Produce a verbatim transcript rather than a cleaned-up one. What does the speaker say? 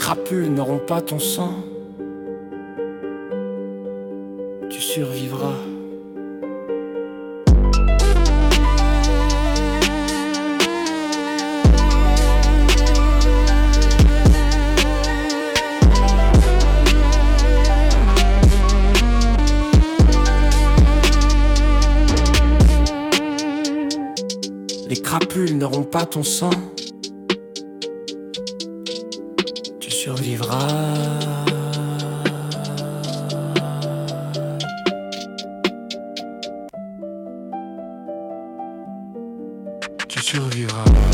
crapules n'auront pas ton sang. Tu survivras. Les crapules n'auront pas ton sang. Tu survivras. Tu survivras.